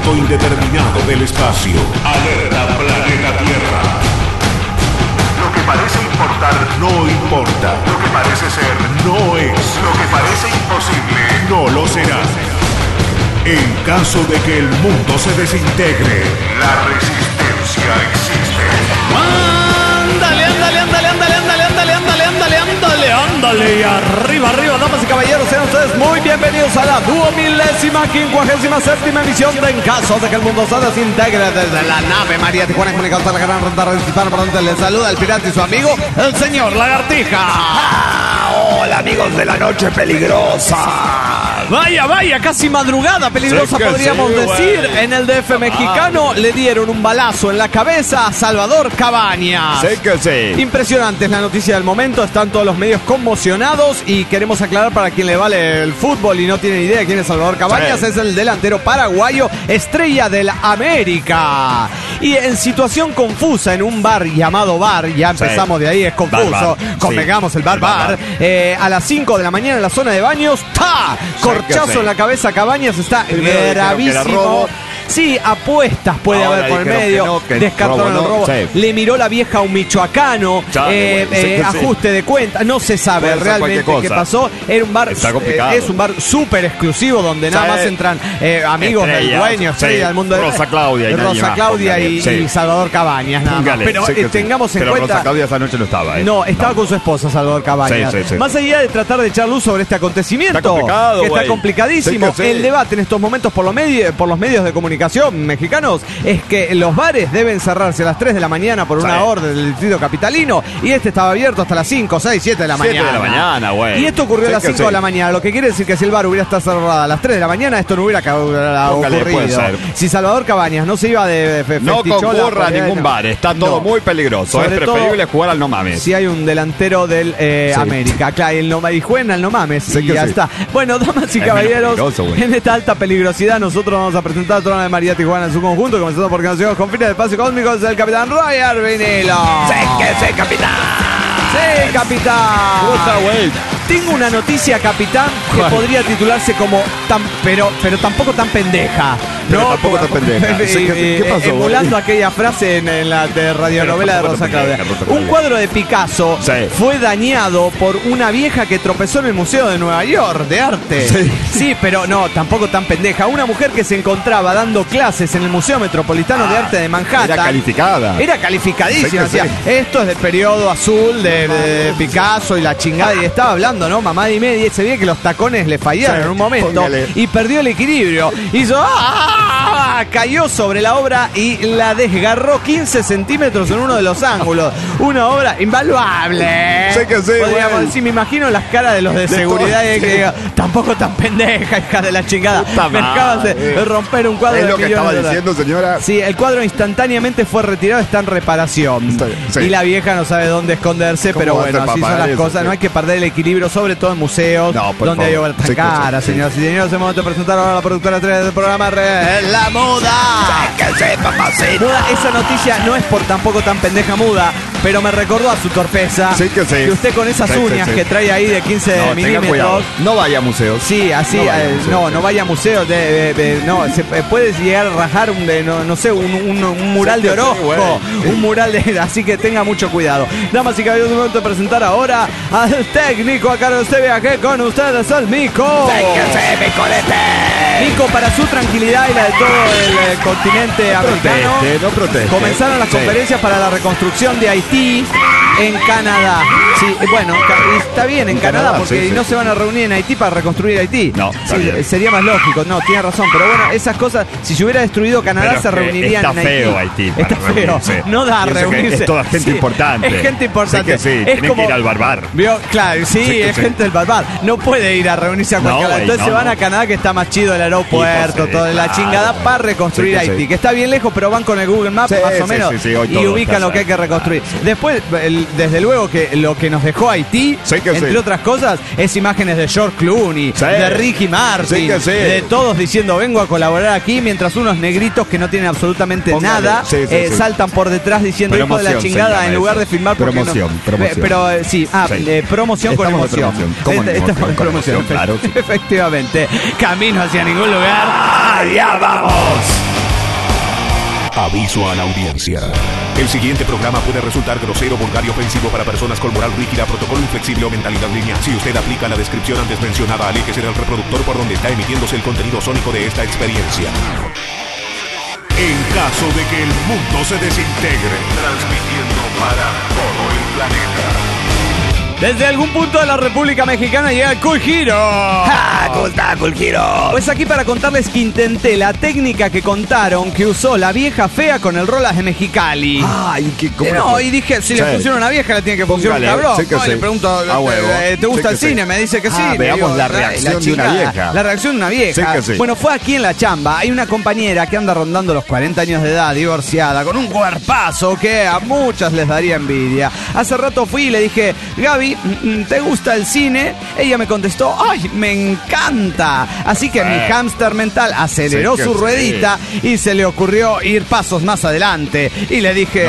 punto indeterminado del espacio. Alerta planeta Tierra. Lo que parece importar no importa. Lo que parece ser no es. Lo que parece imposible no lo será. En caso de que el mundo se desintegre, la resistencia existe. Ándale, ándale, ándale, ándale, ándale, ándale, ándale, ándale, ándale, ándale. Y arriba, arriba, damas y caballeros, sean ustedes muy bienvenidos a la 2057ª emisión de En caso de que el mundo se desintegre, desde la nave María Tijuana, comunicado a la gran ronda hispana, por donde les saluda el pirata y su amigo, el señor Lagartija. Hola, amigos de la noche peligrosa. Vaya, vaya, casi madrugada peligrosa, podríamos decir. En el DF mexicano le dieron un balazo en la cabeza a Salvador Cabañas. Sí que sí. Impresionante es la noticia del momento, están todos los medios conmocionados y queremos aclarar para quien le vale el fútbol y no tiene ni idea de quién es Salvador Cabañas, es el delantero paraguayo, estrella del América. Y en situación confusa en un bar llamado Bar, ya empezamos de ahí, es confuso, convengamos el bar, a las 5 de la mañana en la zona de baños, ¡ta! Corchazo en la cabeza Cabañas, está gravísimo. Sí, apuestas puede haber por el medio, descartaron el robo, le miró la vieja a un michoacano, ajuste de cuenta, no se sabe realmente qué pasó. Era un bar, es un bar súper exclusivo donde nada más entran amigos del dueño, del mundo de Rosa Claudia y Salvador Cabañas, nada más. Pero tengamos en cuenta, Rosa Claudia esa noche no estaba. No, estaba con su esposa Salvador Cabañas. Más allá de tratar de echar luz sobre este acontecimiento, que está complicadísimo, el debate en estos momentos por los medios de comunicación mexicanos es que los bares deben cerrarse a las 3 de la mañana por una orden del distrito capitalino y este estaba abierto hasta las 5, 6, 7 de la mañana. 7 de la mañana, güey. Y esto ocurrió a las 5 de la mañana, lo que quiere decir que si el bar hubiera estado cerrado a las 3 de la mañana, esto no hubiera ocurrido. Si Salvador Cabañas no se iba de no concurra a ningún bar, está todo muy peligroso. Es preferible jugar al no mames. Si hay un delantero del América, claro, y jueguen al no mames y ya está. Bueno, damas y caballeros, en esta alta peligrosidad nosotros vamos a presentar a toda la María Tijuana en su conjunto, comenzando porque nos llegamos con fines de espacio cósmicos del capitán Roger Vinilo. ¡Sí que sí, capitán! ¡Sí, capitán! ¿Cómo está, güey? Tengo una noticia, capitán, que podría titularse como pero tampoco tan pendeja. Pero no, tampoco tan pendeja. ¿Qué pasó? Emulando aquella frase en la radionovela de Rosa Claudia. Un cuadro de Picasso fue dañado por una vieja que tropezó en el Museo de Nueva York de Arte. Sí, pero no, tampoco tan pendeja. Una mujer que se encontraba dando clases en el Museo Metropolitano de Arte de Manhattan. Era calificada. Era calificadísima. Decía, esto es del periodo azul de Picasso y la chingada. Y estaba hablando, ¿no? Mamá y media, se veía que los tacones le fallaron en un momento y perdió el equilibrio. Hizo cayó sobre la obra y la desgarró 15 centímetros en uno de los ángulos. Una obra invaluable. Podríamos decir, me imagino las caras de los de seguridad que digan, tampoco tan pendeja, hija de la chingada. Me acabas de romper un cuadro. ¿Es lo que estaba diciendo, señora? Sí, el cuadro instantáneamente fue retirado, está en reparación. Y la vieja no sabe dónde esconderse, pero bueno, así son las cosas. No hay que perder el equilibrio, sobre todo en museos donde hay obras tan caras, señoras y señores. Es el momento de presentar ahora a la productora 3 del programa La Muda. Muda, esa noticia no es por tampoco tan pendeja, Muda, pero me recordó a su torpeza. Que usted con esas uñas que trae ahí de 15 milímetros. No vaya a museos. Sí, así, no vaya a museos. No, se puede llegar a rajar un mural de Orozco, un mural de. Así que tenga mucho cuidado. Damas y caballeros, es el momento de presentar ahora al técnico a cargo de este viaje con ustedes, el Mico. Mico, para su tranquilidad y la de todo el continente americano, no proteste. Comenzaron las conferencias para la reconstrucción de Haití en Canadá. Sí, bueno, está bien en Canadá porque no se van a reunir en Haití para reconstruir Haití. No, sería más lógico. No, tiene razón. Pero bueno, esas cosas, si se hubiera destruido Canadá, se reunirían en Haití. Está feo Haití. Está feo. No da a reunirse. Es toda gente importante. Es gente importante. Es tienen que ir al barbar. Claro, es gente del barbar. No puede ir a reunirse a cualquier lado. Entonces se van a Canadá, que está más chido el aeropuerto, toda la chingada, para reconstruir Haití. Que está bien lejos, pero van con el Google Maps más o menos y ubican lo que hay que reconstruir. Después, desde luego que lo que nos dejó Haití, entre otras cosas, es imágenes de George Clooney, de Ricky Martin, de todos diciendo vengo a colaborar aquí, mientras unos negritos que no tienen absolutamente nada saltan por detrás diciendo hijo de la chingada en lugar de filmar promoción. Pero promoción con emoción. Estamos en promoción, claro. Efectivamente. Camino hacia ningún lugar. ¡Allá vamos! Aviso a la audiencia. El siguiente programa puede resultar grosero, vulgar y ofensivo para personas con moral rígida, protocolo inflexible o mentalidad lineal. Si usted aplica la descripción antes mencionada, aléjese del reproductor por donde está emitiéndose el contenido sónico de esta experiencia. En caso de que el mundo se desintegre, transmitiendo para todo el planeta. Desde algún punto de la República Mexicana llega el Cool Hero. ¡Ja! ¿Cómo está, Cool Hero? Pues aquí para contarles que intenté la técnica que contaron que usó la vieja fea con el Rolas de Mexicali. Ay, qué no, y dije, si le funciona una vieja, le tiene que funcionar un cabrón. Sí que no, sí. le pregunto, ¿te gusta el cine? Me dice que sí. Veamos la reacción de una vieja. La reacción de una vieja. Sí que sí. Bueno, fue aquí en la chamba. Hay una compañera que anda rondando los 40 años de edad, divorciada, con un cuerpazo que a muchas les daría envidia. Hace rato fui y le dije, Gaby, ¿te gusta el cine? Ella me contestó, ¡ay, me encanta! Así que mi hámster mental aceleró su ruedita y se le ocurrió ir pasos más adelante. Y le dije,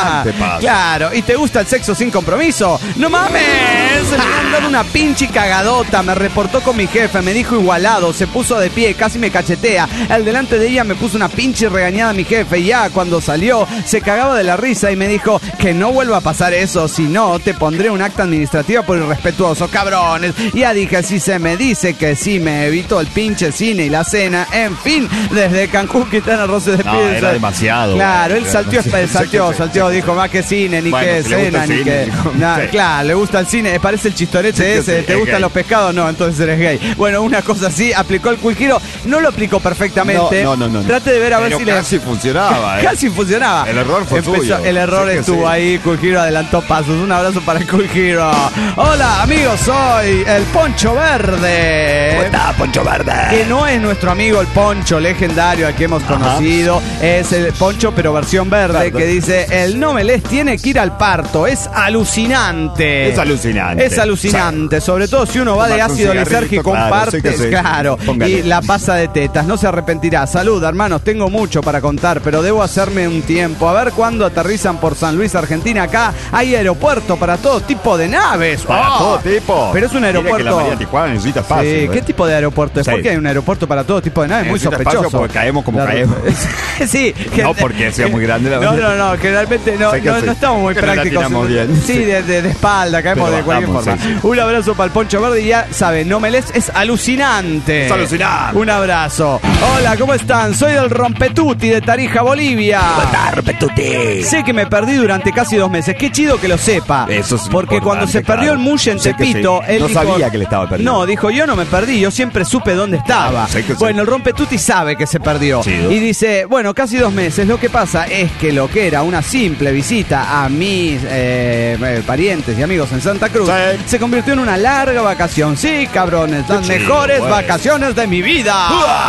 claro, ¿y te gusta el sexo sin compromiso? ¡No mames! Me han dado una pinche cagadota. Me reportó con mi jefe, me dijo igualado, se puso de pie, casi me cachetea. Al delante de ella me puso una pinche regañada a mi jefe. Y ya cuando salió, se cagaba de la risa y me dijo que no vuelva a pasar eso, si no, te pondré un acta administrativa por irrespetuoso, cabrones. Ya dije, si se me dice que sí, me evitó el pinche cine y la cena. En fin, desde Cancún, Quintana Roo se despide. No, era demasiado. Claro, él salteó, dijo, más que cine, ni que cena, ni que... Claro, le gusta el cine, parece el chistorete ese, ¿te gustan los pescados? No, entonces eres gay. Bueno, una cosa así, aplicó el Cool Hero, no lo aplicó perfectamente. No. Trate de ver a ver si casi funcionaba. Casi funcionaba. El error fue suyo. El error estuvo ahí, Cool Hero adelantó pasos. Un abrazo para el Cool Hero. Hola, amigos, soy el Poncho Verde. ¿Cómo está, Poncho Verde? Que no es nuestro amigo el Poncho legendario al que hemos conocido. Es el Poncho, pero versión verde, que dice, el Nomelés tiene que ir al parto. Es alucinante. Es alucinante. Sobre todo si uno va de ácido lisérgico, comparte, claro, y la pasa de tetas. No se arrepentirá. Salud, hermanos, tengo mucho para contar, pero debo hacerme un tiempo. A ver cuándo aterrizan por San Luis, Argentina. Acá hay aeropuerto para todo tipo de naves. Para todo tipo. Pero es un aeropuerto. Que la María Tijuana necesita espacio. Sí, ¿qué tipo de aeropuerto es? ¿Por qué hay un aeropuerto para todo tipo de naves? Muy sospechoso. Porque caemos como caemos. Sí. No porque sea muy grande la verdad. No, generalmente no estamos muy prácticos. Sí, de espalda, caemos de cualquier forma. Un abrazo para el Poncho Verde y ya saben, Nomelés es alucinante. Es alucinante. Un abrazo. Hola, ¿cómo están? Soy del Rompetuti de Tarija, Bolivia. ¿Cómo está, Rompetuti? Sé que me perdí durante casi 2 meses. Qué chido que lo sepa. Eso es porque cuando se perdió el Mush en Tepito, él no dijo, sabía que le estaba perdiendo. No, dijo, yo no me perdí, yo siempre supe dónde estaba. Bueno, el Rompetuti sabe que se perdió. Chido. Y dice, bueno, casi 2 meses. Lo que pasa es que lo que era una simple visita a mis parientes y amigos en Santa Cruz se convirtió en una larga vacación. Sí, cabrones, las mejores vacaciones de mi vida.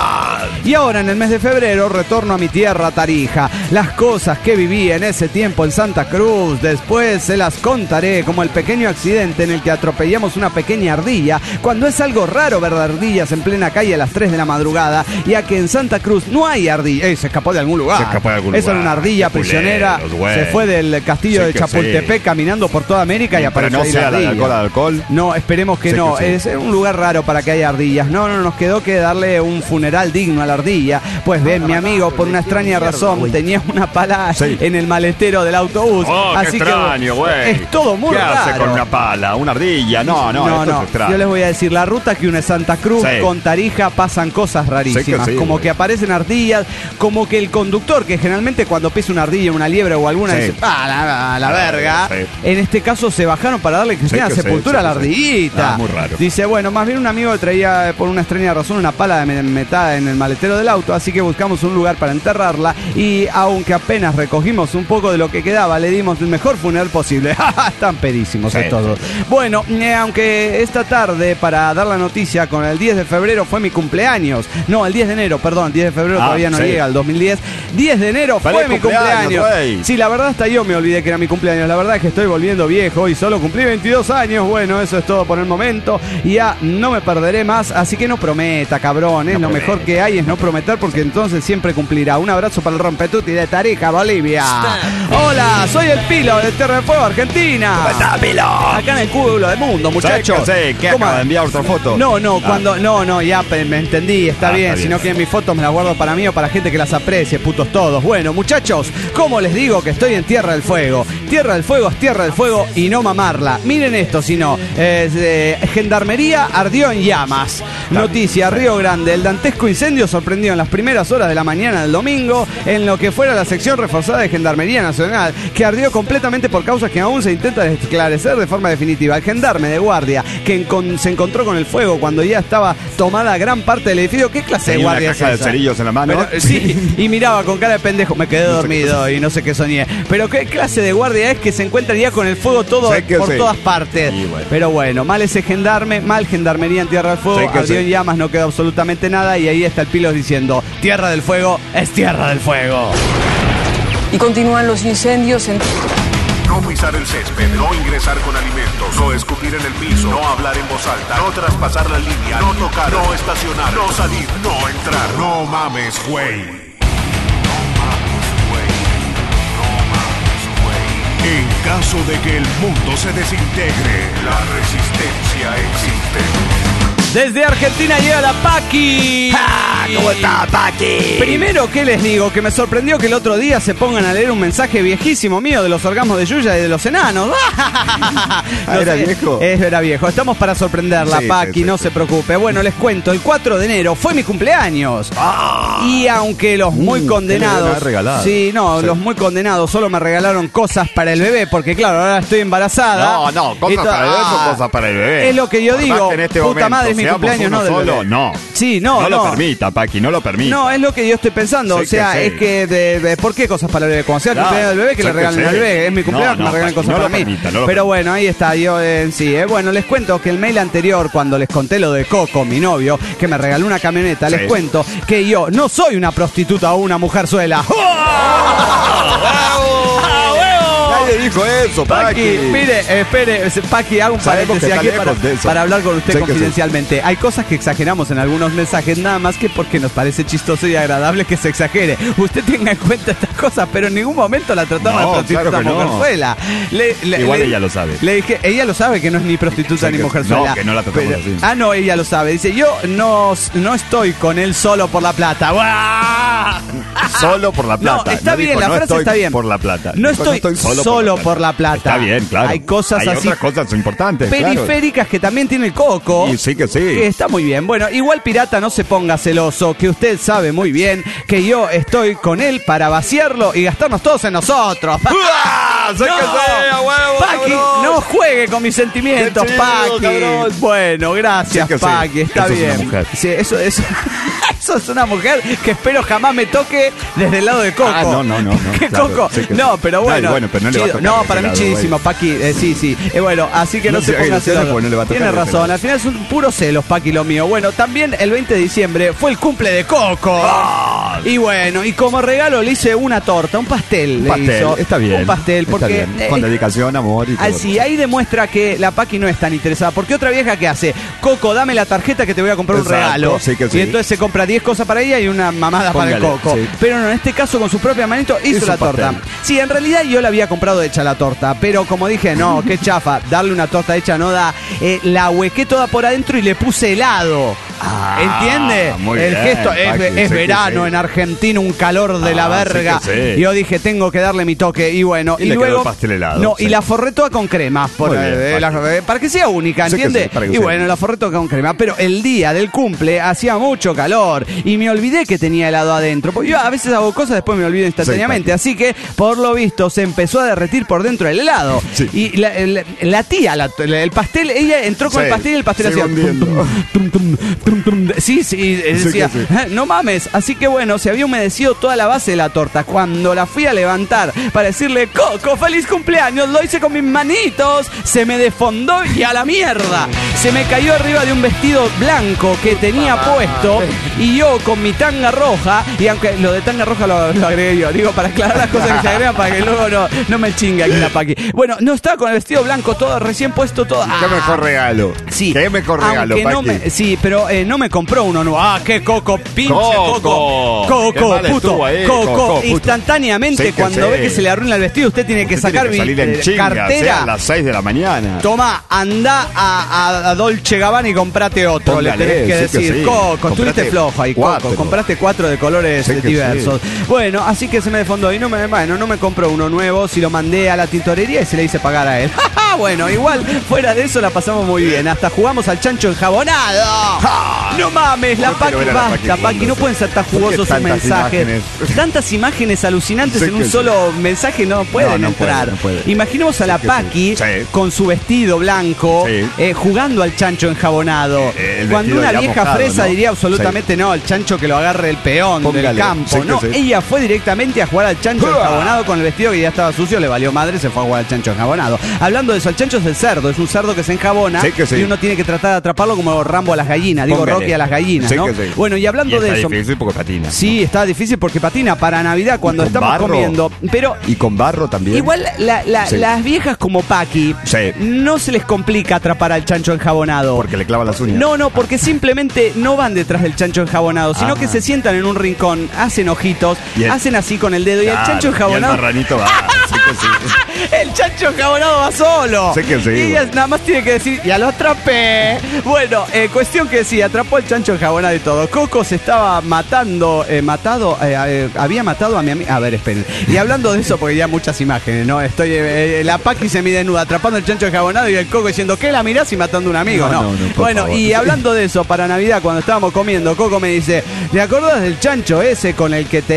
Y ahora en el mes de febrero retorno a mi tierra, Tarija. Las cosas que viví en ese tiempo en Santa Cruz, después se las contaré, como el pequeño accidente en el que atropellamos una pequeña ardilla, cuando es algo raro ver ardillas en plena calle a las 3 de la madrugada, ya que en Santa Cruz no hay ardilla. Se escapó de algún lugar. Esa era una ardilla prisionera. Se fue del castillo de Chapultepec caminando por toda América y apareció ahí la ardilla. Alcohol. No, esperemos que no. Es un lugar raro para que haya ardillas. No, nos quedó que darle un funeral digno a la ardilla. Pues bien, mi amigo, por una extraña razón, tenía una pala en el maletero del autobús. Así qué extraño, güey. Es todo muy raro. ¿Qué hace con una pala? ¿Una ardilla? No. Esto es extraño. Yo les voy a decir, la ruta que une Santa Cruz con Tarija pasan cosas rarísimas. Como que aparecen ardillas, como que el conductor, que generalmente cuando pisa una ardilla, una liebre o alguna, dice, la verga. En este caso se bajaron para darle cristiana sepultura a la ardillita. Muy raro. Dice, bueno, más bien un amigo que traía por una extraña razón una pala de metada en el maletero del auto, así que buscamos un lugar para enterrarla y aunque apenas recogimos un poco de lo que quedaba, le dimos el mejor funeral posible. Están pedísimos estos dos. Bueno, aunque esta tarde, para dar la noticia, con el 10 de febrero fue mi cumpleaños. No, el 10 de enero, perdón, 10 de febrero todavía no llega, el 2010. 10 de enero fue mi cumpleaños. Sí, la verdad hasta yo me olvidé que era mi cumpleaños. La verdad es que estoy volviendo viejo y solo cumplí 22 años. Bueno, eso es todo por el momento. Y ya no me perderé más, así que no prometa, cabrón. Lo mejor que hay es no prometer, porque entonces siempre cumplirá. Un abrazo para el Rompetuti de Tarija, Bolivia. Hola, soy el Pilo de Tierra del Fuego, Argentina. ¿Cómo está, Pilo? Acá en el Cúmulo del Mundo, muchachos. ¿Qué acaba de enviar otra foto? Ya me entendí, está bien. Si no quieren mis fotos, me las guardo para mí o para gente que las aprecie, putos todos. Bueno, muchachos, ¿cómo les digo que estoy en Tierra del Fuego? Tierra del Fuego es Tierra del Fuego y no mamarla. Miren esto, si no. Gendarmería ardió en llamas. Noticia, Río Grande. El dantesco incendio sorprendió en las primeras horas de la mañana del domingo en lo que fuera la sección reforzada de Gendarmería Nacional, que ardió completamente por causas que aún se intentan esclarecer de forma definitiva. El gendarme de guardia que se encontró con el fuego cuando ya estaba tomada gran parte del edificio. ¿Qué clase de guardia es esa? Una caja de cerillos en la mano. Pero, sí, y miraba con cara de pendejo. Me quedé dormido y no sé qué soñé. Pero ¿qué clase de guardia es que se encuentra ya con el fuego todo por todas partes? Bueno. Pero bueno, mal ese gendarme, mal Gendarmería en Tierra del Fuego, ardió en llamas, no quedó absolutamente nada y ahí está el Pilos diciendo: Tierra del Fuego es Tierra del Fuego. Y continúan los incendios en... No pisar el césped, no ingresar con alimentos, no escupir en el piso, no hablar en voz alta, no traspasar la línea, no tocar, no estacionar, no salir, no entrar. No mames, güey. En caso de que el mundo se desintegre, la resistencia existe. Desde Argentina llega la Paqui. ¿Cómo está, Paqui? Primero, ¿qué les digo? Que me sorprendió que el otro día se pongan a leer un mensaje viejísimo mío de los orgasmos de Yuya y de los enanos. ¿Era viejo? Era viejo. Estamos para sorprenderla, Paqui, no se preocupe. Bueno, les cuento, el 4 de enero fue mi cumpleaños. Y aunque los muy condenados... Los muy condenados solo me regalaron cosas para el bebé, porque claro, ahora estoy embarazada. Cosas para el bebé son cosas para el bebé. Es lo que yo digo. En este puta momento, madre, es mi cumpleaños, no del bebé. No. Sí, no lo permita, Paqui, no lo permita. No, es lo que yo estoy pensando. O sea, es que ¿por qué cosas para el bebé? Cuando sea el cumpleaños del bebé, que le regalen al bebé. Es mi cumpleaños, que me regalen cosas para mí. Pero bueno, ahí está, yo en sí. Bueno, les cuento que el mail anterior, cuando les conté lo de Coco, mi novio, que me regaló una camioneta, les cuento que yo no soy una prostituta o una mujerzuela. Nadie dijo eso, Paqui. Mire, espere, Paqui, hago un paréntesis aquí para hablar con usted confidencialmente. Hay cosas que exageramos en algunos mensajes, nada más que porque nos parece chistoso y agradable que se exagere. Usted tenga en cuenta estas cosas, pero en ningún momento la tratamos de prostituta mujerzuela. Igual ella lo sabe. Le dije, ella lo sabe que no es ni prostituta ni mujerzuela. No, que no la tratamos así. No, ella lo sabe. Dice, yo no estoy con él solo por la plata. Solo por la plata. No, está bien, la frase está bien. Por la plata. No estoy solo por la plata. Está bien, claro. Hay cosas así. Otras cosas importantes. Periféricas que también tiene el Coco. Y sí que sí. Que está muy bien. Bueno, igual pirata, no se ponga celoso, que usted sabe muy bien que yo estoy con él para vaciarlo y gastarnos todos en nosotros. Paqui, no juegue con mis sentimientos, Paqui. Bueno, gracias, Paqui. Está bien. Sí, eso es una mujer que espero jamás me toque desde el lado de Coco. No. ¿Qué claro, Coco? No, pero bueno. Pero no le va a tocar para mí chidísimo, Paqui. Sí. Bueno, así que no se ponga celoso. Tiene razón. Al final es un puro celos, Paqui, lo mío. Bueno, también el 20 de diciembre fue el cumple de Coco. Y bueno, y como regalo le hice una torta, un pastel. Un pastel, hizo. está bien. Un pastel, porque... Con dedicación, amor y todo. Así, ahí demuestra que la Paqui no es tan interesada. Porque otra vieja que hace, Coco, dame la tarjeta que te voy a comprar un regalo. Sí. Y entonces se compra 10 cosas para ella y una mamada para el Coco. Sí. Pero no, en este caso con su propia manito hizo la torta. Sí, en realidad yo la había comprado hecha la torta. Pero como dije, no, qué chafa. Darle una torta hecha no da. La huequé toda por adentro y le puse helado. ¿Entiende? El gesto es verano en Argentina, un calor de la verga. Y yo dije, tengo que darle mi toque. Y bueno, y luego. Pastel helado, no, y la forré toda con crema. Para que sea única, ¿entiende? Y bueno, la forré toda con crema. Pero el día del cumple hacía mucho calor. Y me olvidé que tenía helado adentro. Porque yo a veces hago cosas, después me olvido instantáneamente. Así que, por lo visto, se empezó a derretir por dentro el helado. Sí. Y la tía, el pastel, ella entró con el pastel y el pastel hacía. Sí, decía, no mames. Así que bueno, se había humedecido toda la base de la torta. Cuando la fui a levantar para decirle, Coco, feliz cumpleaños, lo hice con mis manitos, se me desfondó y a la mierda. Se me cayó arriba de un vestido blanco que tenía puesto y yo con mi tanga roja, y aunque lo de tanga roja lo agregué yo, digo, para aclarar las cosas que se agregan para que luego no me chingue aquí la Paqui. Bueno, no estaba con el vestido blanco todo recién puesto todo. Qué mejor regalo. Sí. Qué mejor regalo, Paqui. Sí, pero no me compró uno nuevo. ¡Ah, qué Coco! ¡Pinche Coco! ¡Coco, puto! ¡Coco! Instantáneamente, cuando ve que se le arruina el vestido, usted tiene que sacar cartera a las 6 de la mañana. Toma, anda a Dolce Gabbana y comprate otro. Póngale, le tenés que decir, Coco, estuviste flojo ahí, Coco. Compraste 4 de colores diversos. Bueno, así que se me desfondó y no me compró uno nuevo. Si lo mandé a la tintorería y se le hice pagar a él. Bueno, igual, fuera de eso la pasamos muy bien. Hasta jugamos al chancho enjabonado. No mames, la Paqui, basta, Paqui. No pueden ser tan jugosos sus mensajes. Tantas imágenes alucinantes en un solo mensaje no pueden entrar. Imaginemos a la Paqui con su vestido blanco jugando al chancho enjabonado. Cuando una vieja mojado, fresa diría absolutamente no, el chancho que lo agarre el peón del campo. No, ella fue directamente a jugar al chancho enjabonado con el vestido que ya estaba sucio, le valió madre, se fue a jugar al chancho enjabonado. Hablando de eso, el chancho es el cerdo, es un cerdo que se enjabona y uno tiene que tratar de atraparlo como Rambo a las gallinas, digo Rocky a las gallinas, ¿no? Bueno, y hablando de eso... Está difícil porque patina. Sí, está difícil porque patina para Navidad cuando estamos comiendo. Pero y con barro también. Igual las viejas como Paqui no se les complica atrapar al chancho enjabonado. Porque le clavan las uñas. No, porque simplemente no van detrás del chancho enjabonado, sino que se sientan en un rincón, hacen ojitos, hacen así con el dedo y el chancho enjabonado... Y el marranito va. El chancho enjabonado va solo. Sé que sí. Y ella nada más tiene que decir, ya lo atrapé. Bueno, cuestión que sí, atrapó al chancho enjabonado y todo. Coco se estaba había matado a mi amiga. A ver, esperen. Y hablando de eso, porque ya muchas imágenes, ¿no? Estoy, la Paqui se mide desnuda, atrapando el chancho enjabonado y el Coco diciendo, ¿qué la mirás y matando a un amigo? No. Bueno, favor. Y hablando de eso, para Navidad, cuando estábamos comiendo, Coco me dice, ¿te acordás del chancho ese con el que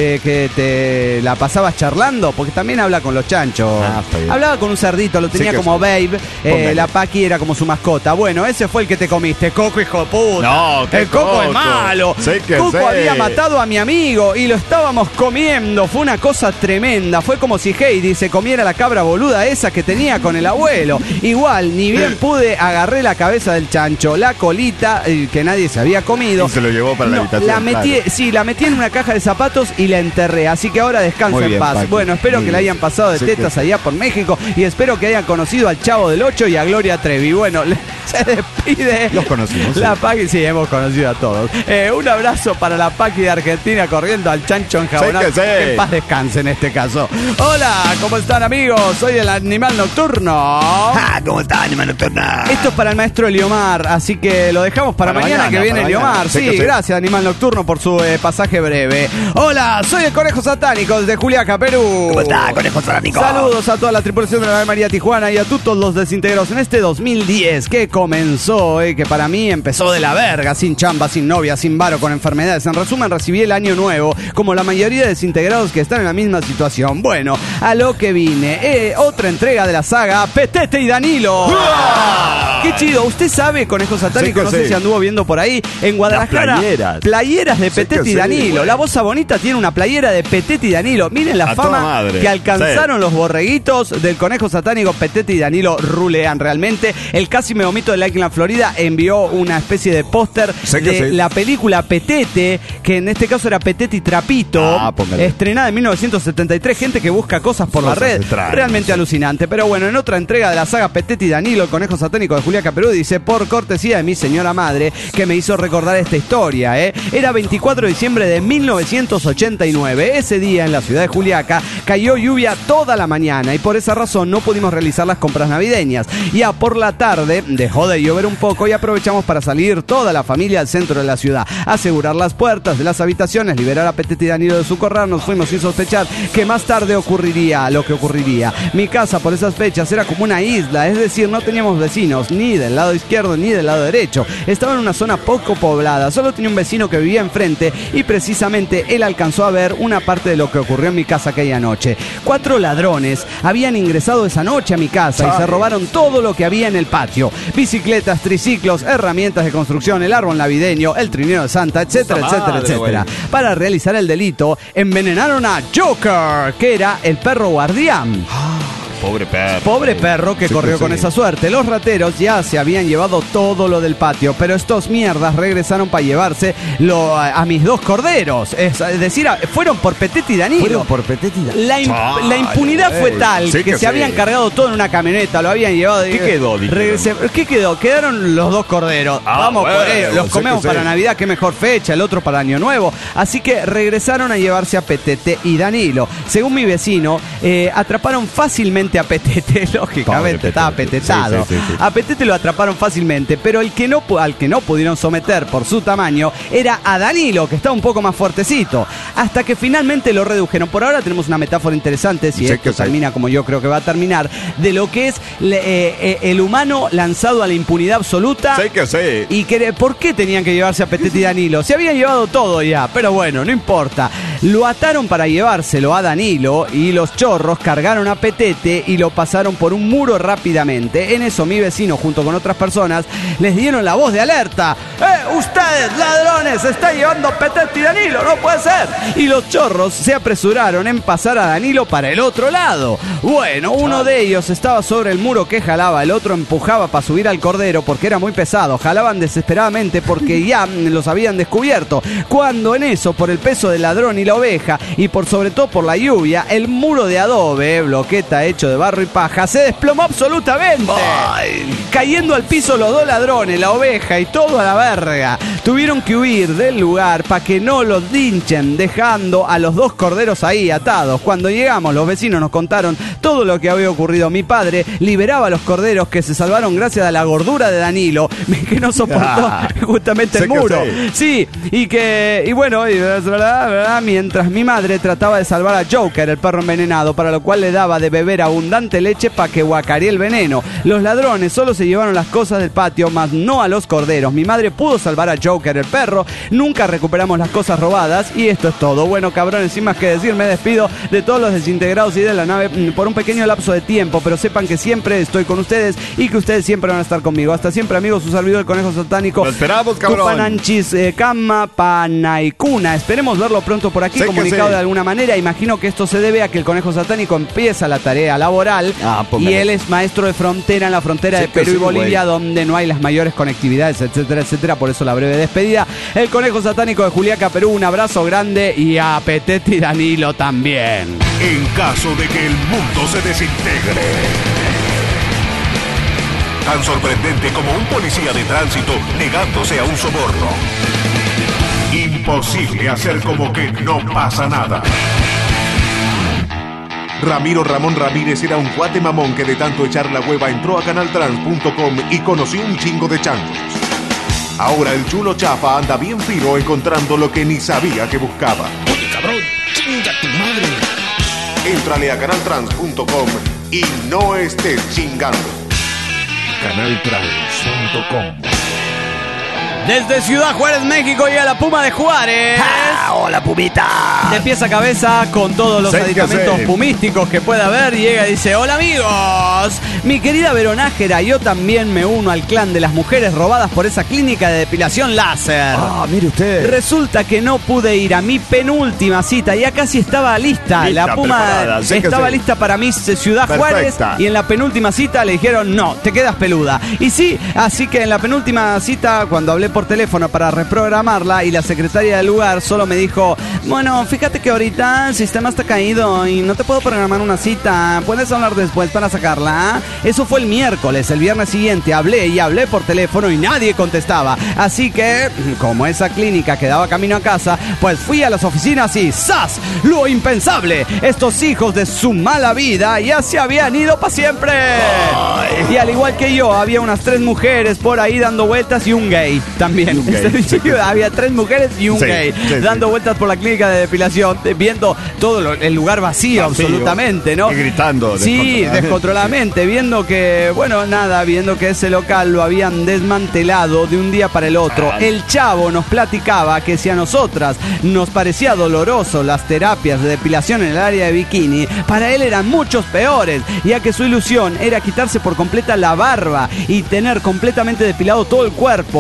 te la pasabas charlando? Porque también habla con los chanchos. Hablaba con un cerdito, lo tenía como Babe. La Paqui era como su mascota. Bueno, ese fue el que te comiste, Coco, hijo de puta. No, el Coco es malo. Coco había matado a mi amigo y lo estábamos comiendo. Fue una cosa tremenda. Fue como si Heidi se comiera la cabra boluda esa que tenía con el abuelo. Igual, ni bien pude, agarré la cabeza del chancho, la colita que nadie se había comido. Y se lo llevó para la habitación. La metí en una caja de zapatos y la enterré. Así que ahora descansa en paz. Paqui. Bueno, espero que la hayan pasado de tetas allá por México y espero que hayan conocido al Chavo del 8 y a Gloria Trevi. Bueno, se despide. Los conocimos. La Paqui, sí, hemos conocido a todos. Un abrazo para la Paqui de Argentina corriendo al chancho enjabonado. Que en paz descanse en este caso. Hola, ¿cómo están, amigos? Soy el Animal Nocturno. ¿Cómo está, Animal Nocturno? Esto es para el maestro Eliomar, así que lo dejamos para mañana que viene Eliomar. Sí, gracias, Animal Nocturno, por su pasaje breve. Hola, soy el Conejo Satánico desde Juliaca, Perú. ¿Cómo está, Conejo Satánico? Saludos a toda la tripulación de la Ave María Tijuana y a todos los desintegros en este 2010 que comenzó, que para mí empezó de la verga, sin chamba, sin novia, sin varo, con enfermedades. En resumen, recibí el año nuevo, como la mayoría de desintegrados que están en la misma situación. Bueno, a lo que vine, otra entrega de la saga Petete y Danilo. Qué chido, usted sabe, Conejo Satánico, no sé si anduvo viendo por ahí, en Guadalajara, playeras de Petete y Danilo. La Boza Bonita tiene una playera de Petete y Danilo. Miren la fama que alcanzaron los borreguitos del Conejo Satánico. Petete y Danilo rulean realmente. El Casi Me Vomito de Lakeland, Florida, envió una especie de póster de la película Petete, que en este caso era Petete y Trapito, estrenada en 1973. Gente que busca cosas por la red, realmente alucinante. Pero bueno, en otra entrega de la saga Petete y Danilo, el Conejo Satánico de Juliaca, Perú, dice, por cortesía de mi señora madre, que me hizo recordar esta historia. Era 24 de diciembre de 1989. Ese día en la ciudad de Juliaca cayó lluvia toda la mañana y por esa razón no pudimos realizar las compras navideñas. Ya por la tarde dejó de llover un poco y aprovechamos para salir toda la familia al centro de la ciudad, asegurar las puertas de las habitaciones, liberar a Petete y Danilo de su corral. Nos fuimos sin sospechar que más tarde ocurriría lo que ocurriría. Mi casa por esas fechas era como una isla, es decir, no teníamos vecinos ni del lado izquierdo ni del lado derecho. Estaba en una zona poco poblada, solo tenía un vecino que vivía enfrente y precisamente él alcanzó a ver una parte de lo que ocurrió en mi casa aquella noche. 4 ladrones habían ingresado esa noche a mi casa y se robaron todo lo que había en el patio: bicicletas, triciclos, herramientas de construcción, el árbol navideño, el trineo de Santa, etcétera, etcétera, etcétera. Para realizar el delito, envenenaron a Joker, que era el perro guardián. Pobre perro que corrió con esa suerte. Los rateros ya se habían llevado todo lo del patio, pero estos mierdas regresaron para llevarse a mis 2 corderos. Es decir, fueron por Petete y Danilo. La impunidad fue tal que se habían cargado todo en una camioneta, lo habían llevado. ¿Qué quedó? ¿Qué quedó? Quedaron los 2 corderos. Vamos por ellos, los comemos para Navidad, qué mejor fecha, el otro para Año Nuevo. Así que regresaron a llevarse a Petete y Danilo. Según mi vecino, atraparon fácilmente a Petete, lógicamente, estaba petetado. Sí. A Petete lo atraparon fácilmente, pero al que no pudieron someter por su tamaño era a Danilo, que estaba un poco más fuertecito. Hasta que finalmente lo redujeron. Por ahora tenemos una metáfora interesante, si esto termina como yo creo que va a terminar, de lo que es el humano lanzado a la impunidad absoluta. Y ¿por qué tenían que llevarse a Petete y Danilo? Se habían llevado todo ya, pero bueno, no importa. Lo ataron para llevárselo a Danilo y los chorros cargaron a Petete y lo pasaron por un muro rápidamente. En eso mi vecino, junto con otras personas, les dieron la voz de alerta. Ustedes, ladrones, se está llevando Petete y Danilo, no puede ser. Y los chorros se apresuraron en pasar a Danilo para el otro lado. Bueno, uno de ellos estaba sobre el muro que jalaba, el otro empujaba para subir al cordero porque era muy pesado. Jalaban desesperadamente porque ya los habían descubierto. Cuando en eso, por el peso del ladrón y la oveja, y por sobre todo por la lluvia, el muro de adobe, bloqueta hecho de barro y paja, se desplomó absolutamente. Cayendo al piso los 2 ladrones, la oveja y todo a la verga. Tuvieron que huir del lugar para que no los linchen, dejando a los 2 corderos ahí atados. Cuando llegamos, los vecinos nos contaron todo lo que había ocurrido. Mi padre liberaba a los corderos que se salvaron gracias a la gordura de Danilo, que no soportó justamente el muro. Sí, y bueno, mientras mi madre trataba de salvar a Joker, el perro envenenado, para lo cual le daba de beber abundante leche para que guacaree el veneno. Los ladrones solo se llevaron las cosas del patio, mas no a los corderos. Mi madre pudo salvar a Joker, el perro. Nunca recuperamos las cosas robadas y esto es todo. Bueno, cabrones, sin más que decir, me despido de todos los desintegrados y de la nave por un pequeño lapso de tiempo, pero sepan que siempre estoy con ustedes y que ustedes siempre van a estar conmigo. Hasta siempre, amigos, su servidor, el Conejo Satánico. Lo esperamos, cabrón. Tupananchis, Kama, Panaikuna. Esperemos verlo pronto por aquí, comunicado de alguna manera. Imagino que esto se debe a que el Conejo Satánico empieza la tarea laboral y él es maestro de frontera en la frontera de Perú y Bolivia, donde no hay las mayores conectividades, etcétera, etcétera. Por eso la breve despedida. El Conejo Satánico de Juliaca, Perú, un abrazo grande, y a Petete y Danilo también. En caso de que el mundo se desintegre, tan sorprendente como un policía de tránsito negándose a un soborno. Imposible hacer como que no pasa nada. Ramiro Ramón Ramírez era un cuate mamón que de tanto echar la hueva entró a canaltrans.com y conoció un chingo de changos. Ahora el chulo chafa anda bien fino encontrando lo que ni sabía que buscaba. Oye, cabrón, chinga tu madre. Éntrale a canaltrans.com y no estés chingando. Canaltrans.com. Desde Ciudad Juárez, México, llega la Puma de Juárez. ¡Hola, Pumita! De pies a cabeza, con todos los aditamentos pumísticos que pueda haber, llega y dice: hola, amigos. Mi querida Veronájera, yo también me uno al clan de las mujeres robadas por esa clínica de depilación láser. Mire usted. Resulta que no pude ir a mi penúltima cita, ya casi estaba lista. La Puma estaba lista para mi Ciudad Juárez, y en la penúltima cita le dijeron: no, te quedas peluda. Y sí, así que en la penúltima cita, cuando hablé por teléfono para reprogramarla, y la secretaria del lugar solo me dijo: bueno, fíjate que ahorita el sistema está caído y no te puedo programar una cita, puedes hablar después para sacarla. Eso fue el miércoles. El viernes siguiente hablé por teléfono y nadie contestaba, así que como esa clínica quedaba camino a casa, pues fui a las oficinas y ¡zas! Lo impensable, estos hijos de su mala vida ya se habían ido para siempre. Y al igual que yo, había unas 3 mujeres por ahí dando vueltas y un gay también. Había 3 mujeres y un gay dando vueltas por la clínica de depilación, viendo todo el lugar vacío, absolutamente, ¿no? Y gritando. Sí, descontroladamente, viendo que ese local lo habían desmantelado de un día para el otro. El chavo nos platicaba que si a nosotras nos parecía doloroso las terapias de depilación en el área de bikini, para él eran muchos peores, ya que su ilusión era quitarse por completa la barba y tener completamente depilado todo el cuerpo. Y como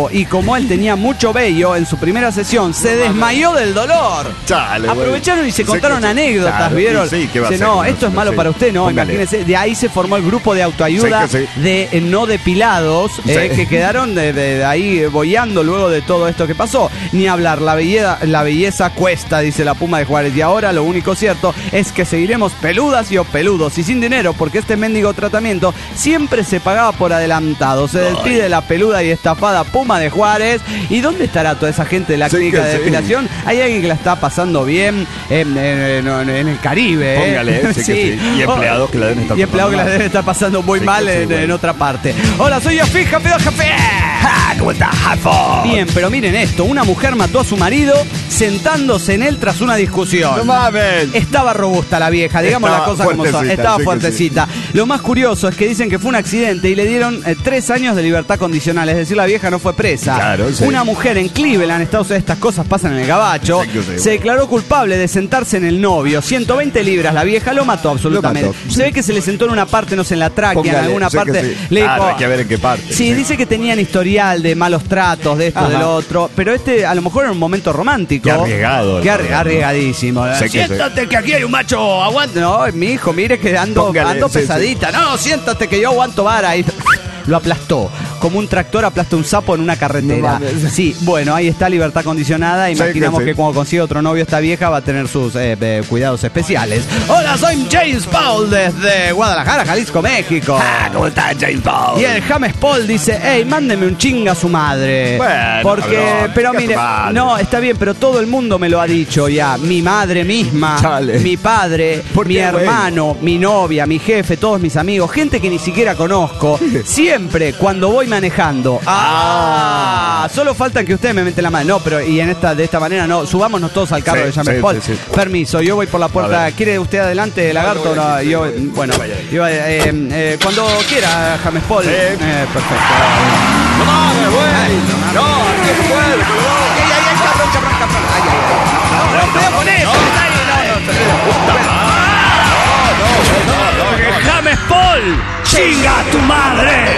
como él tenía mucho vello en su primera sesión, se desmayó del dolor. Chale, aprovecharon y se contaron anécdotas, claro, ¿vieron? Sí, ¿qué va a Dice, hacer? no, esto es malo para usted, no, Póngale. imagínense. De ahí se formó el grupo de autoayuda de no depilados, que quedaron de ahí boyando luego de todo esto que pasó. Ni hablar, la belleza cuesta, dice la Puma de Juárez. Y ahora lo único cierto es que seguiremos peludas y o peludos y sin dinero, porque este mendigo tratamiento siempre se pagaba por adelantado. Se despide la peluda y estafada Puma de Juárez. ¿Y dónde estará toda esa gente de la clínica de depilación? Hay alguien que la está pasando bien en el Caribe. Póngale, sí. Y empleados que la deben estar Y empleados que la deben estar pasando muy mal en otra parte. Hola, soy Yafi, jefe. ¿Cómo estás, jefe? Bien, pero miren esto. Una mujer mató a su marido sentándose en él tras una discusión. No mames. Estaba robusta la vieja, digamos las cosas como son. Estaba fuertecita. Lo más curioso es que dicen que fue un accidente y le dieron 3 años de libertad condicional. Es decir, la vieja no fue presa. Claro, sí. Una mujer en Cleveland, Estados Unidos, estas cosas pasan en el gabacho, se declaró culpable de sentarse en el novio. 120 libras, la vieja lo mató absolutamente. Se ve que se le sentó en una parte, no sé, en la tráquea, en alguna parte. Le dijo, hay que ver en qué parte. Sí, dice que tenían historial de malos tratos, de esto, del otro. Pero a lo mejor era un momento romántico. Qué arriesgado. Qué arriesgadísimo. Siéntate que aquí hay un macho, aguante. No, mi hijo, mire que ando pesadita. No, siéntate que yo aguanto vara. Y lo aplastó. Como un tractor aplasta un sapo en una carretera. No, sí, bueno, ahí está libertad condicionada. Imaginamos que cuando consiga otro novio esta vieja va a tener sus cuidados especiales. Hola, soy James Paul desde Guadalajara, Jalisco, México. ¿Cómo estás, James Paul? Y el James Paul dice, hey, mándeme un chinga a su madre. Bueno, porque, pero mire, no, está bien, pero todo el mundo me lo ha dicho ya. Mi madre misma, mi padre, mi hermano, mi novia, mi jefe, todos mis amigos, gente que ni siquiera conozco. Siempre cuando voy manejando. Solo falta que ustedes me meten la mano. No, pero y de esta manera no. Subámonos todos al carro de James Paul. Permiso, yo voy por la puerta. ¿Quiere usted adelante, lagarto? No, yo, bueno, cuando quiera, James Paul. Perfecto. No mames, güey. No, qué fuerte. James Paul, chinga tu madre.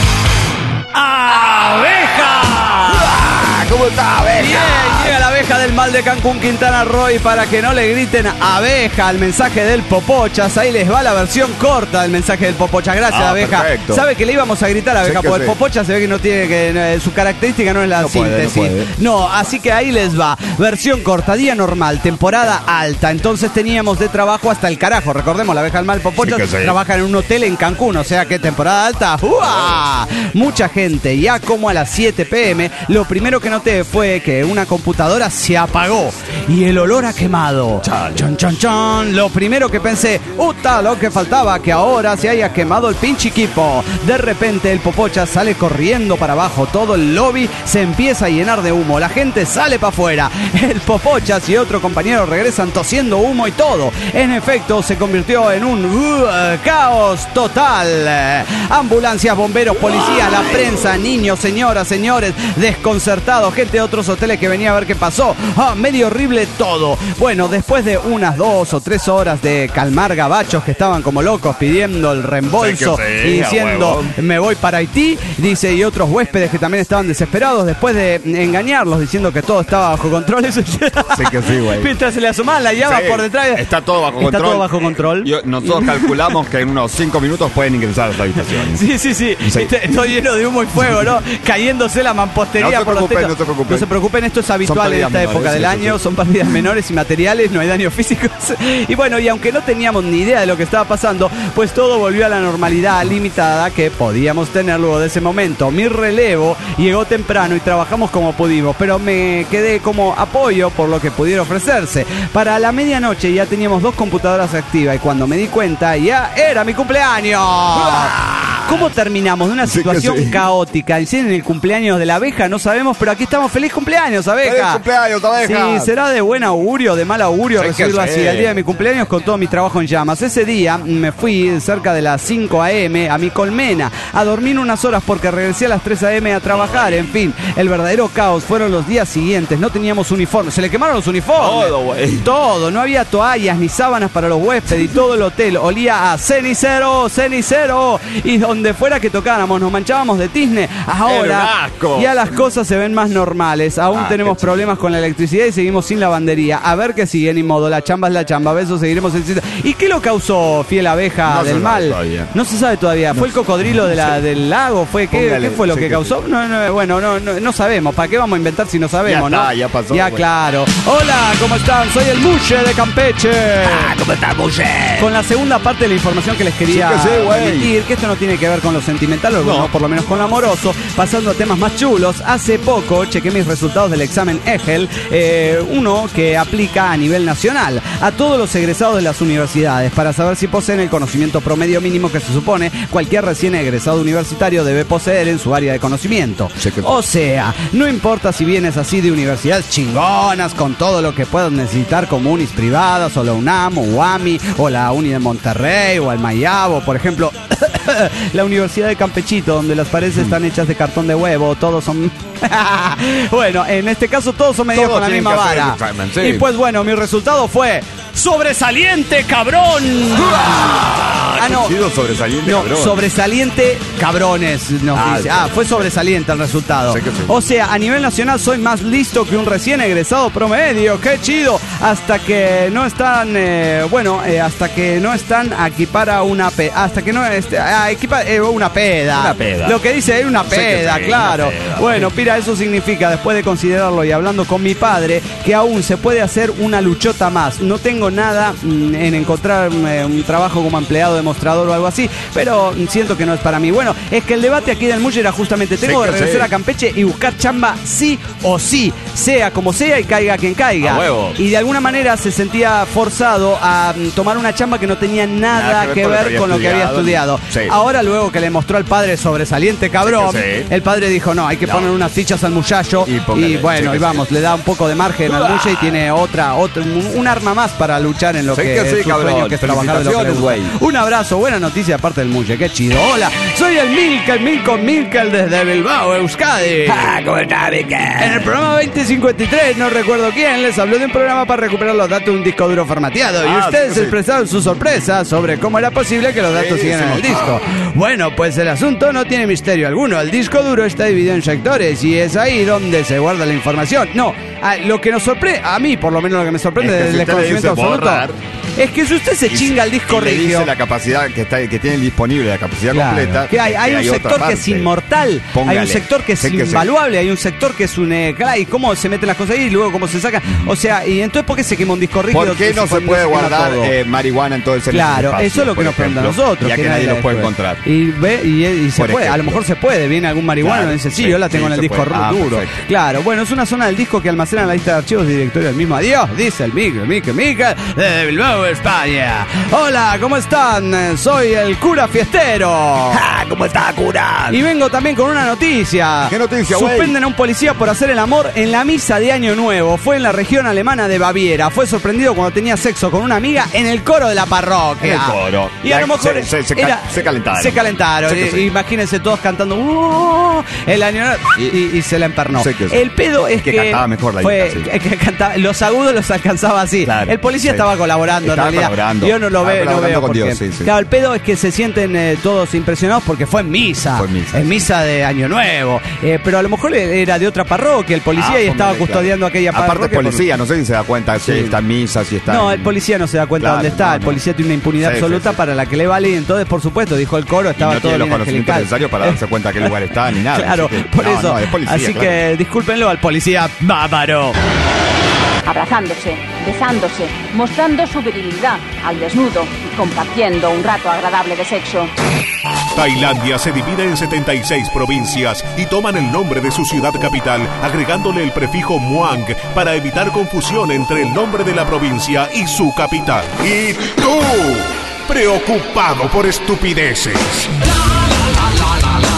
¡Abeja! ¿Cómo está, abeja? Bien, llega la abeja del mal de Cancún, Quintana Roo, y para que no le griten abeja al mensaje del Popochas, ahí les va la versión corta del mensaje del Popochas. Gracias, abeja. Perfecto. Sabe que le íbamos a gritar a abeja, porque el Popochas se ve que no tiene su característica no es la síntesis. No, así que ahí les va. Versión corta, día normal, temporada alta. Entonces teníamos de trabajo hasta el carajo. Recordemos, la abeja del mal Popochas trabaja en un hotel en Cancún, o sea que temporada alta. ¡Uah! Mucha gente, ya como a las 7 p.m., lo primero que noté fue que una computadora se apagó y el olor a quemado. Chon, chon, chon. Lo primero que pensé, lo que faltaba, que ahora se haya quemado el pinche equipo. De repente el Popocha sale corriendo para abajo, todo el lobby se empieza a llenar de humo, la gente sale para afuera, el Popochas y otro compañero regresan tosiendo humo y todo. En efecto, se convirtió en un caos total. Ambulancias, bomberos, policías, la prensa, niños, señoras, señores, desconcertados, gente de otros hoteles que venía a ver qué pasó. Medio horrible todo. Bueno, después de unas 2 o 3 horas de calmar gabachos que estaban como locos pidiendo el reembolso y diciendo me voy para Haití, dice, y otros huéspedes que también estaban desesperados después de engañarlos diciendo que todo estaba bajo control. Eso mientras se le asomaban la llave por detrás. Está todo bajo control. Está todo bajo control. Nosotros calculamos que en unos 5 minutos pueden ingresar a esta habitación. Sí. Todo lleno de humo y fuego, ¿no? Cayéndose la mampostería por los techos. No se preocupen, esto es habitual en esta época del año. Son pérdidas menores y materiales, no hay daños físicos. Y bueno, y aunque no teníamos ni idea de lo que estaba pasando, pues todo volvió a la normalidad limitada que podíamos tener luego de ese momento. Mi relevo llegó temprano y trabajamos como pudimos, pero me quedé como apoyo por lo que pudiera ofrecerse. Para la medianoche ya teníamos 2 computadoras activas y cuando me di cuenta ya era mi cumpleaños. ¿Cómo terminamos de una situación caótica? En el cumpleaños de la abeja no sabemos, pero aquí estamos. ¡Feliz cumpleaños, abeja! ¡Feliz cumpleaños, abeja! Sí, será de buen augurio, de mal augurio recibirlo así, el día de mi cumpleaños con todo mi trabajo en llamas. Ese día me fui cerca de las 5 a.m. a mi colmena a dormir unas horas porque regresé a las 3 a.m. a trabajar. En fin, el verdadero caos fueron los días siguientes. No teníamos uniformes, se le quemaron los uniformes. Todo, güey. Todo, no había toallas ni sábanas para los huéspedes y todo el hotel olía a cenicero. Y donde donde fuera que tocáramos nos manchábamos de tizne. Ahora ya las cosas se ven más normales. Aún tenemos problemas con la electricidad y seguimos sin lavandería. A ver qué sigue, ni modo. La chamba es la chamba. Besos, seguiremos en... ¿Y qué lo causó, fiel abeja del mal? No se sabe todavía. ¿Fue el cocodrilo del lago? ¿Qué fue lo que causó? No sabemos. ¿Para qué vamos a inventar si no sabemos? Ya está, ya pasó. Ya, claro. Hola, ¿cómo están? Soy el Muche de Campeche. ¿Cómo está, Muche? Con la segunda parte de la información que les quería emitir, que esto no tiene que ver con lo sentimental, o no, por lo menos con lo amoroso, pasando a temas más chulos. Hace poco chequé mis resultados del examen EGEL, uno que aplica a nivel nacional a todos los egresados de las universidades para saber si poseen el conocimiento promedio mínimo que se supone cualquier recién egresado universitario debe poseer en su área de conocimiento. O sea, no importa si vienes así de universidades chingonas con todo lo que puedas necesitar como unis privadas o la UNAM o UAMI o la Uni de Monterrey o el Mayabo, por ejemplo, la Universidad de Campechito, donde las paredes están hechas de cartón de huevo, todos son... Bueno, en este caso todos son medidos con la misma vara. Y pues bueno, mi resultado fue sobresaliente, cabrón. Sobresaliente, no, cabrón. Sobresaliente, cabrones, nos dice. Fue sobresaliente el resultado. Sí. O sea, a nivel nacional soy más listo que un recién egresado promedio. ¡Qué chido! Hasta que no están, hasta que no están aquí para una hasta que no equipa una peda. Una peda. Lo que dice es una peda, sí, claro. una peda. Bueno, mira, eso significa, después de considerarlo y hablando con mi padre, que aún se puede hacer una luchota más. No tengo nada en encontrar un trabajo como empleado demostrador o algo así, pero siento que no es para mí. Bueno, es que el debate aquí del Muche era justamente, tengo que regresar a Campeche y buscar chamba sí o sí, sea como sea y caiga quien caiga. A huevo. Y de alguna manera se sentía forzado a tomar una chamba que no tenía nada que ver con lo que había estudiado. Sí. Ahora, luego que le mostró al padre sobresaliente, cabrón, el padre dijo, no, hay que poner unas fichas al muchacho y bueno, y vamos, le da un poco de margen al Muche y tiene un arma más para luchar en lo que es su sueño, que es trabajar de lo que le gusta. Un abrazo, buena noticia aparte del Muche, qué chido. Hola, soy el Milkel desde Bilbao, Euskadi. ¿Cómo está, Milkel? En el programa 2053, no recuerdo quién, les habló de un programa para recuperar los datos de un disco duro formateado y ustedes expresaron su sorpresa sobre cómo era posible que los datos siguieran en el disco. Bueno, pues el asunto no tiene misterio alguno. El disco duro está dividido en sectores y es ahí donde se guarda la información. No, lo que nos sorprende, a mí por lo menos lo que me sorprende del desconocimiento absoluto, es que si usted se chinga el disco le rígido, dice la capacidad que tiene disponible, la capacidad completa. Que hay un sector que es inmortal, hay un sector que es invaluable, hay un sector que es un... y cómo se meten las cosas ahí y luego cómo se sacan. O sea, y entonces ¿por qué se quema un disco rígido? ¿Por qué no se puede guardar marihuana en todo el servicio? Claro, espacio, eso es lo que nos preguntan nosotros. Ya que nadie lo puede encontrar. Y se puede, a lo mejor se puede. Viene algún marihuano y dice, sí, yo la tengo en el disco duro. Claro, bueno, es una zona del disco que almacena la lista de archivos y directorio del mismo. Adiós, dice el Milkel de Bilbao, España. Hola, ¿cómo están? Soy el cura fiestero. ¿Cómo está, cura? Y vengo también con una noticia. ¿Qué noticia, güey? Suspenden a un policía por hacer el amor en la misa de Año Nuevo. Fue en la región alemana de Baviera. Fue sorprendido cuando tenía sexo con una amiga en el coro de la parroquia. En el coro. Y a lo mejor se calentaron. Se calentaron. Imagínense todos cantando el Año Nuevo y se la empernó. El pedo es que cantaba mejor la cantaba, los agudos los alcanzaba así. Claro, el policía estaba colaborando en realidad. Yo no lo veo, porque Dios, claro, el pedo es que se sienten todos impresionados porque fue en misa. En misa de Año Nuevo. Pero a lo mejor era de otra parroquia el policía y estaba custodiando aquella parroquia. Aparte policía, no sé si se da cuenta si está en misa, si está... No, el policía no se da cuenta dónde está. El policía tiene una impunidad absoluta para la que le vale. Y entonces, por supuesto, dijo el coro, estaba todo bien angelical. No tiene los conocimientos necesarios para darse cuenta a qué lugar está ni nada. Claro, por eso. Así que discúlpenlo al policía bávaro. Abrazándose, besándose, mostrando su virilidad al desnudo y compartiendo un rato agradable de sexo. Tailandia se divide en 76 provincias y toman el nombre de su ciudad capital, agregándole el prefijo Muang para evitar confusión entre el nombre de la provincia y su capital. Y tú, preocupado por estupideces.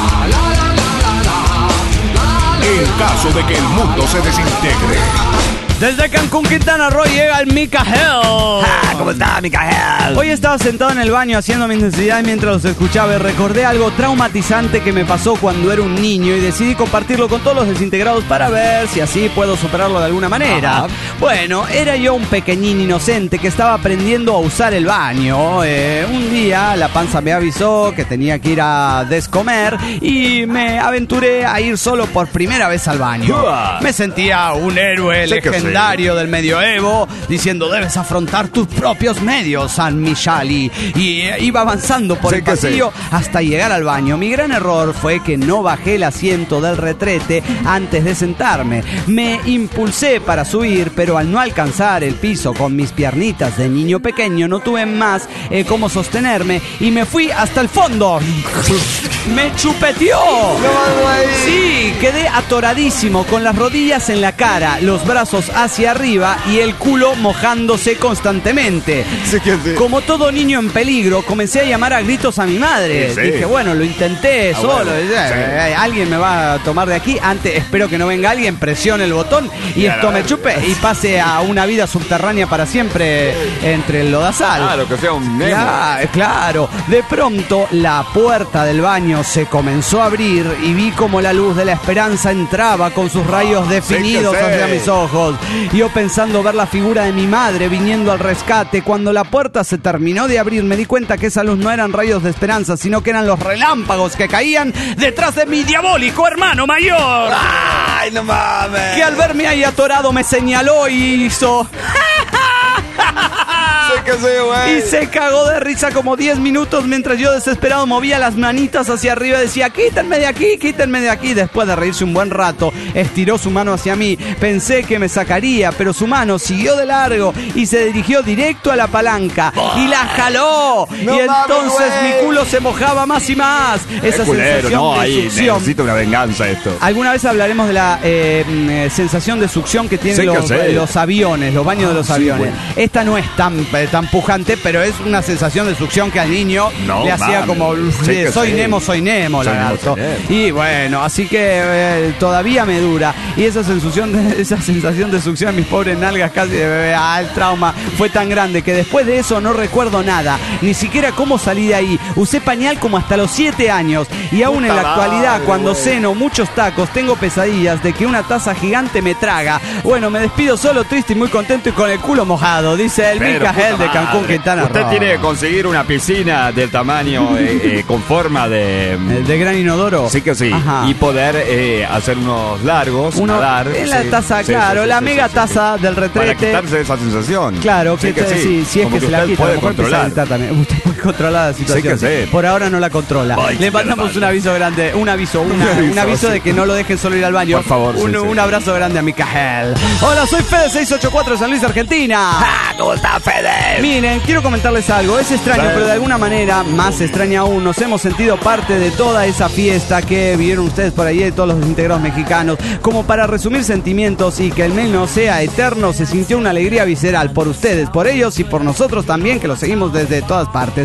En caso de que el mundo se desintegre, Desde Cancún, Quintana Roo, llega el Micael. ¿Cómo está, Micael? Hoy estaba sentado en el baño haciendo mis necesidades mientras los escuchaba y recordé algo traumatizante que me pasó cuando era un niño y decidí compartirlo con todos los desintegrados para ver si así puedo superarlo de alguna manera. Ajá. Bueno, era yo un pequeñín inocente que estaba aprendiendo a usar el baño. Un día la panza me avisó que tenía que ir a descomer y me aventuré a ir solo por primera vez al baño. Me sentía un héroe legendario del medioevo, diciendo debes afrontar tus propios medios, San Michali. Y iba avanzando por el pasillo hasta llegar al baño. Mi gran error fue que no bajé el asiento del retrete antes de sentarme. Me impulsé para subir, pero al no alcanzar el piso con mis piernitas de niño pequeño, no tuve más cómo sostenerme y me fui hasta el fondo. ¡Me chupeteó! Sí, quedé atoradísimo con las rodillas en la cara, los brazos hacia arriba y el culo mojándose constantemente. Como todo niño en peligro, comencé a llamar a gritos a mi madre. Dije, bueno, lo intenté solo. Alguien me va a tomar de aquí. Antes, espero que no venga alguien, presione el botón y esto me chupe y pase a una vida subterránea para siempre entre el lodazal. Claro, que sea un Nemo. Claro. De pronto, la puerta del baño se comenzó a abrir y vi como la luz de la esperanza entraba con sus rayos definidos hacia mis ojos. Yo pensando ver la figura de mi madre viniendo al rescate. Cuando la puerta se terminó de abrir, me di cuenta que esa luz no eran rayos de esperanza, sino que eran los relámpagos que caían detrás de mi diabólico hermano mayor. ¡Ay, no mames! Que al verme ahí atorado me señaló y hizo... Y se cagó de risa como 10 minutos mientras yo desesperado movía las manitas hacia arriba y decía, quítenme de aquí, quítenme de aquí. Después de reírse un buen rato, estiró su mano hacia mí. Pensé que me sacaría, pero su mano siguió de largo y se dirigió directo a la palanca y la jaló. Y entonces mi culo se mojaba más y más. Esa sensación de succión. Necesito una venganza esto. Alguna vez hablaremos de la sensación de succión que tienen los aviones, los baños de los aviones. Bueno. Esta no es tan pujante, pero es una sensación de succión que al niño le hacía como soy Nemo, lagarto. Y bueno, así que todavía me dura. Y esa sensación de succión en mis pobres nalgas casi de bebé, el trauma fue tan grande que después de eso no recuerdo nada, ni siquiera cómo salí de ahí. Usé pañal como hasta los 7 años y aún en la actualidad, cuando ceno muchos tacos, tengo pesadillas de que una taza gigante me traga. Bueno, me despido solo, triste y muy contento y con el culo mojado, dice el Micael de Cancún, Quintana Roo. Usted tiene que conseguir una piscina del tamaño con forma de gran inodoro. Sí que sí. Ajá. Y poder hacer unos largos, nadar. En la taza, claro, la mega taza del retrete. Para quitarse esa sensación. Claro, si es que se la quita. Puede controlar. Usted puede controlar la situación. Por ahora no la controla. Le mandamos un aviso grande, un aviso de que no lo dejen solo ir al baño. Por favor. Un abrazo grande a Micael. Hola, soy Fede 684 de San Luis, Argentina. ¿Cómo está, Fede? Miren, quiero comentarles algo. Es extraño, pero de alguna manera, más extraña aún, nos hemos sentido parte de toda esa fiesta que vivieron ustedes por ahí, de todos los desintegrados mexicanos. Como para resumir sentimientos y que el mail no sea eterno, se sintió una alegría visceral por ustedes, por ellos y por nosotros también, que los seguimos desde todas partes.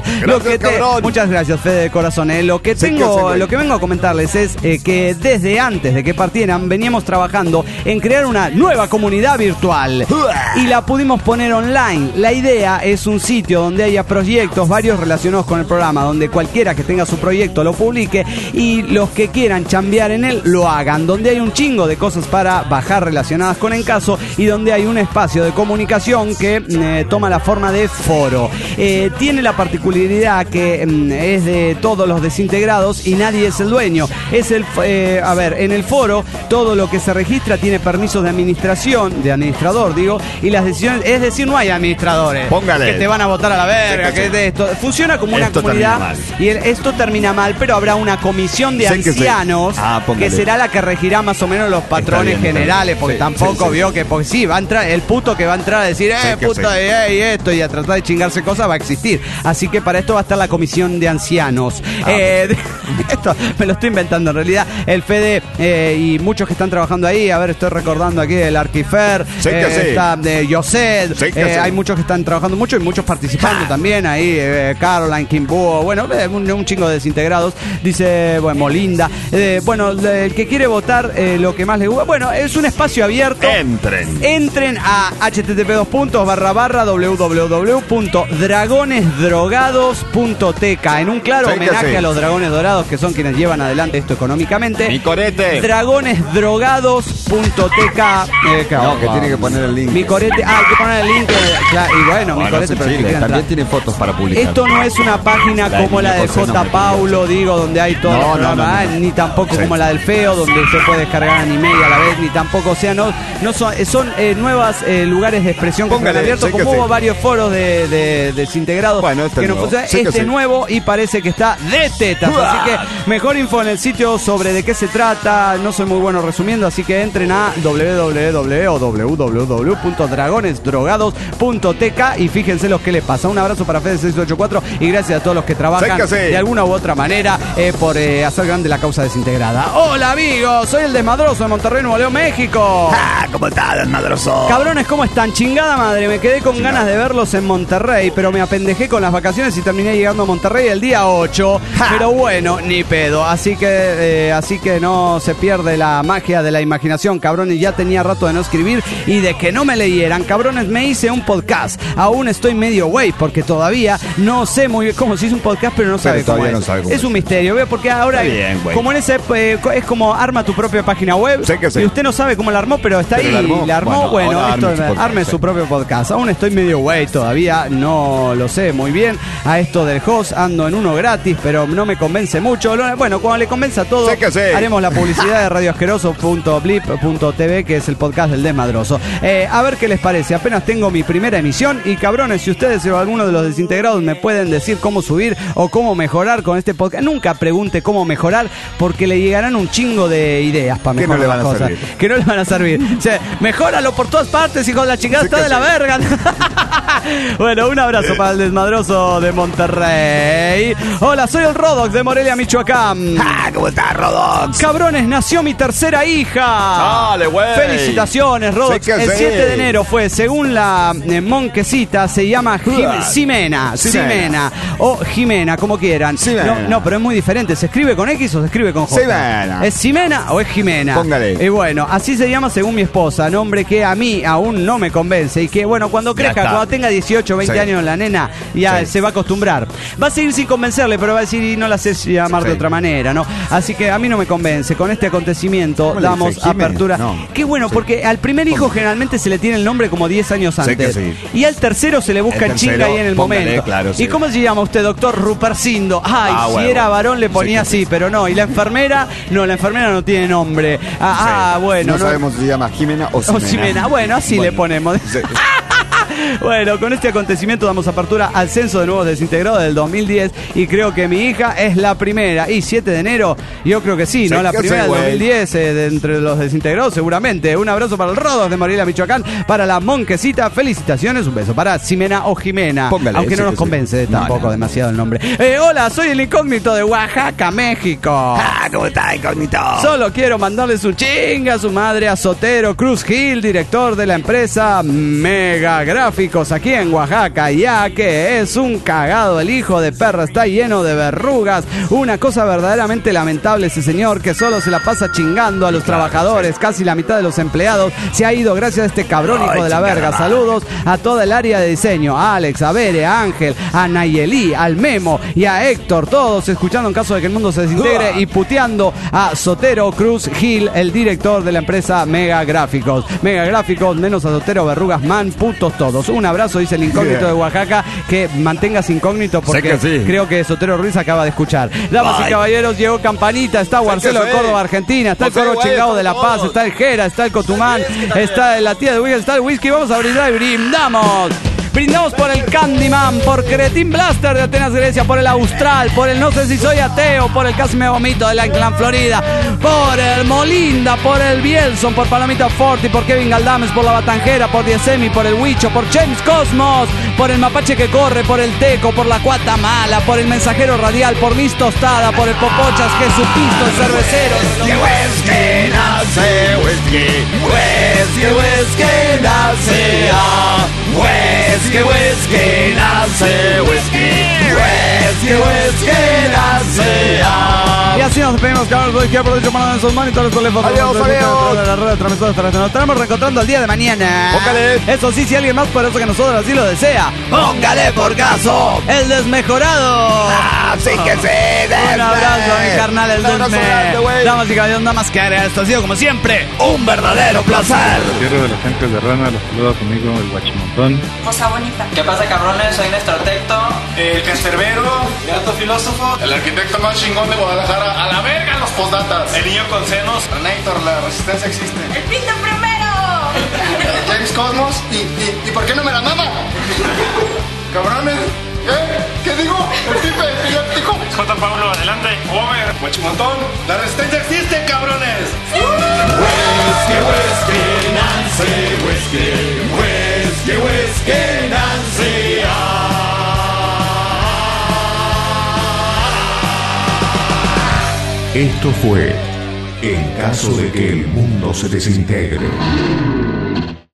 Muchas gracias, Fede, de corazón. Lo que vengo a comentarles es que desde antes de que partieran, veníamos trabajando en crear una nueva comunidad virtual y la pudimos poner online. La idea es un sitio donde haya proyectos varios relacionados con el programa, donde cualquiera que tenga su proyecto lo publique y los que quieran chambear en él lo hagan, donde hay un chingo de cosas para bajar relacionadas con Encaso y donde hay un espacio de comunicación que toma la forma de foro. Tiene la particularidad que es de todos los desintegrados y nadie es el dueño. Es en el foro todo lo que se registra tiene permisos de administrador, y las decisiones, es decir, no hay administradores. Póngale. Que te van a votar a la verga, funciona como una comunidad y esto termina mal, pero habrá una comisión de ancianos que será la que regirá más o menos los patrones generales, porque tampoco vio que va a entrar el puto que va a entrar a decir esto y a tratar de chingarse cosas, va a existir. Así que para esto va a estar la comisión de ancianos. Esto me lo estoy inventando en realidad. El Fede y muchos que están trabajando ahí, estoy recordando aquí el Arquifer, está Yoset, hay muchos que están trabajando trabajando mucho y muchos participando también ahí. Caroline, Kimbo, bueno, un chingo de desintegrados. Dice, bueno, Molinda. Bueno, el que quiere votar lo que más le gusta. Bueno, es un espacio abierto. Entren a http://www.dragonesdrogados.tk en un claro homenaje a los dragones dorados, que son quienes llevan adelante esto económicamente. Mi corete. Dragonesdrogados.tk. No, que tiene que poner el link. Mi corete. Hay que poner el link. Y bueno, mi corete, pero Chile, también tiene fotos para publicar. Esto no es una página como la de J. Paulo, digo, donde hay todo el programa, ni tampoco como la del Feo, donde se puede descargar anime a la vez, ni tampoco, o sea, no son nuevas lugares de expresión que están abiertos, como hubo varios foros de desintegrados que no funcionan. Este nuevo y parece que está de tetas, así que mejor info en el sitio sobre de qué se trata. No soy muy bueno resumiendo, así que entren a www.dragonesdrogados.tk y fíjense lo que les pasa. Un abrazo para Fede 684 y gracias a todos los que trabajan de alguna u otra manera por hacer grande la causa desintegrada. Hola amigos, soy el Desmadroso de Monterrey, Nuevo León, México. ¿Cómo está, Desmadroso? Cabrones, ¿cómo están? Chingada madre, me quedé con ganas de verlos en Monterrey, pero me apendejé con las vacaciones y terminé llegando a Monterrey el día 8. Pero bueno, ni pedo, así que no se pierde la magia de la imaginación, cabrones. Ya tenía rato de no escribir y de que no me leyeran, cabrones. Me hice un podcast, aún estoy medio güey porque todavía no sé muy bien cómo se hizo un podcast, pero no sabe cómo es. No sabe cómo es un misterio, ¿ve? Porque ahora, como en ese, es como arma tu propia página web y usted no sabe cómo la armó, pero está ahí, la armó. Bueno, arme su propio podcast. Aún estoy medio güey, todavía no lo sé muy bien. A esto del host ando en uno gratis, pero no me convence mucho. Bueno, cuando le convenza a todo, haremos la publicidad de radioasqueroso.blip.tv, que es el podcast del Desmadroso. A ver qué les parece. Apenas tengo mi primera emisión y cabrones, si ustedes o alguno de los desintegrados me pueden decir cómo subir o cómo mejorar con este podcast, nunca pregunte cómo mejorar porque le llegarán un chingo de ideas para mejorar las cosas que no le van a servir. O sea, mejóralo por todas partes, hijo de la chingada, está de la verga. Bueno, un abrazo para el Desmadroso de Monterrey. Hola, soy el Rodox de Morelia, Michoacán. ¿Cómo está, Rodox? Cabrones, nació mi tercera hija. Dale, güey. Felicitaciones, Rodox. El 7 de enero fue, según la monquecita, se llama Ximena o Jimena, como quieran. No, pero es muy diferente. ¿Se escribe con X o se escribe con J? ¿Es Ximena o es Jimena? Póngale. Y bueno, así se llama según mi esposa, nombre que a mí aún no me convence y que, bueno, cuando crezca, cuando tenga 18 o 20 años la nena, ya se va a acostumbrar. Va a seguir sin convencerle, pero va a decir, y no la sé llamar de otra manera, ¿no? Así que a mí no me convence. Con este acontecimiento damos apertura. Qué bueno, porque al primer hijo generalmente se le tiene el nombre como 10 años antes. Y al tercero se le busca el chinga ahí en el momento. ¿Y cómo se llama usted, doctor? Rupercindo. Si era varón le ponía así, pero no. ¿Y la enfermera? No, la enfermera no tiene nombre. Bueno. No sabemos si se llama Jimena o Ximena. Bueno, así le ponemos. Bueno, con este acontecimiento damos apertura al censo de nuevos desintegrados del 2010 y creo que mi hija es la primera. Y 7 de enero, yo creo que sí, ¿no? La primera del 2010 de entre los desintegrados seguramente. Un abrazo para el Rodos de Morelia, Michoacán, para la monquecita, felicitaciones, un beso para Ximena o Jimena. Póngale, aunque no nos convence tampoco demasiado el nombre. Hola, soy el incógnito de Oaxaca, México. ¿Cómo está, incógnito? Solo quiero mandarle su chinga a su madre a Sotero Cruz Gil, director de la empresa Mega Gráficos aquí en Oaxaca, ya que es un cagado el hijo de perra, está lleno de verrugas, una cosa verdaderamente lamentable ese señor que solo se la pasa chingando a los trabajadores, casi la mitad de los empleados se ha ido gracias a este cabrón hijo de la verga. Saludos a toda el área de diseño, a Alex, a Bere, a Ángel, a Nayeli, al Memo y a Héctor, todos escuchando en caso de que el mundo se desintegre y puteando a Sotero Cruz Gil, el director de la empresa Mega Gráficos. Mega Gráficos, menos a Sotero, verrugas, man, putos todos. Un abrazo, dice el incógnito de Oaxaca, que mantengas incógnito porque creo que Sotero Ruiz acaba de escuchar. Damas y caballeros, llegó Campanita, está Guarcelo de Córdoba, Argentina, está el Coro Chingado de La Paz, está el Jera, está el Cotumán, está la tía de Whisky, está el Whisky. Vamos a brindar y brindamos. Brindamos por el Candyman, por Cretin Blaster de Atenas, Grecia, por el Austral, por el No sé si soy ateo, por el Casi me vomito de la Inclán, Florida, por el Molinda, por el Bielson, por Palomita Forti, por Kevin Galdames, por la Batanjera, por Diesemi, por el Huicho, por James Cosmos, por el Mapache que corre, por el Teco, por la Cuata Mala, por el Mensajero Radial, por Miss Tostada, por el Popochas, Jesucristo, el cervecero. Whisky nace, whisky nace, Whisky, nace Whisky, nace. Y así nos despedimos, cabrón. Soy que aprovecho para dar sus monitores, teléfonos. Adiós. De la red de transmisores. Nos estaremos reencontrando el día de mañana. Póngale. Eso sí, si alguien más poderoso que nosotros así lo desea, Póngale por caso. el desmejorado. Así que sí, Un abrazo a mi carnal, el Desme. Damas y caballeros, nada más que agregar. Esto ha sido como siempre un verdadero placer. Tierra de los Ángeles de Rana, los saluda conmigo el Guachimontón. Cosa bonita. ¿Qué pasa, cabrones? Soy Néstor Tecto, el cancerbero, el alto filósofo, el arquitecto más chingón de Guadalajara. A la verga los postdatas. El niño con senos. Renator, la resistencia existe. ¡El pito primero! James Cosmos. ¿Y por qué no me la mama? Cabrones. ¿Qué digo? El pipe epiléptico. J. Pablo, adelante. Over. Guachimontón. La resistencia existe, cabrones. Whisky, Nancy. Esto fue En caso de que el mundo se desintegre.